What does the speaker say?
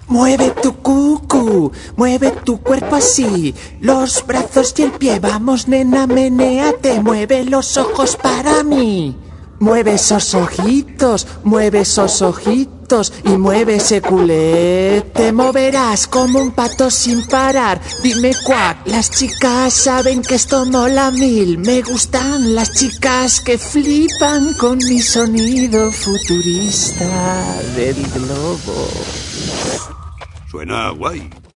Mueve tu cucu, mueve tu cuerpo así, los brazos y el pie, vamos nena, menéate, mueve los ojos para mí. Mueve esos ojitos y mueve ese culete. Moverás como un pato sin parar. Dime cuac, las chicas saben que esto mola mil. Me gustan las chicas que flipan con mi sonido futurista del globo. Suena guay.